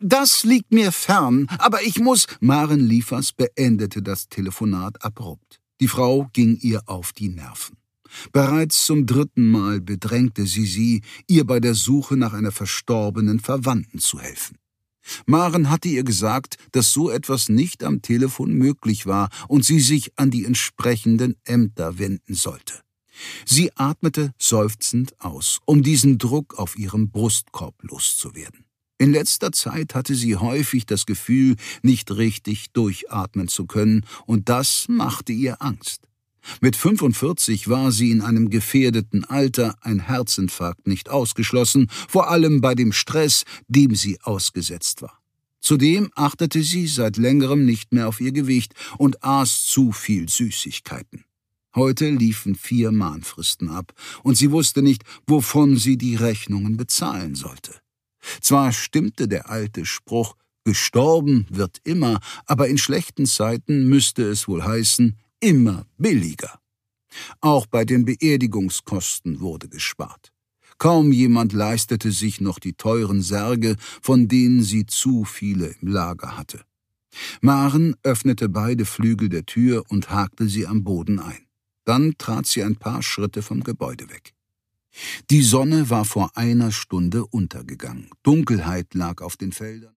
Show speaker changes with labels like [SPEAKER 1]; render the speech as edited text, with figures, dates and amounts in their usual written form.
[SPEAKER 1] Das liegt mir fern, aber ich muss... Maren Liefers beendete das Telefonat abrupt. Die Frau ging ihr auf die Nerven. Bereits zum 3. Mal bedrängte sie, ihr bei der Suche nach einer verstorbenen Verwandten zu helfen. Maren hatte ihr gesagt, dass so etwas nicht am Telefon möglich war und sie sich an die entsprechenden Ämter wenden sollte. Sie atmete seufzend aus, um diesen Druck auf ihrem Brustkorb loszuwerden. In letzter Zeit hatte sie häufig das Gefühl, nicht richtig durchatmen zu können, und das machte ihr Angst. Mit 45 war sie in einem gefährdeten Alter, ein Herzinfarkt nicht ausgeschlossen, vor allem bei dem Stress, dem sie ausgesetzt war. Zudem achtete sie seit längerem nicht mehr auf ihr Gewicht und aß zu viel Süßigkeiten. Heute liefen 4 Mahnfristen ab, und sie wusste nicht, wovon sie die Rechnungen bezahlen sollte. Zwar stimmte der alte Spruch, gestorben wird immer, aber in schlechten Zeiten müsste es wohl heißen, immer billiger. Auch bei den Beerdigungskosten wurde gespart. Kaum jemand leistete sich noch die teuren Särge, von denen sie zu viele im Lager hatte. Maren öffnete beide Flügel der Tür und hakte sie am Boden ein. Dann trat sie ein paar Schritte vom Gebäude weg. Die Sonne war vor einer Stunde untergegangen. Dunkelheit lag auf den Feldern.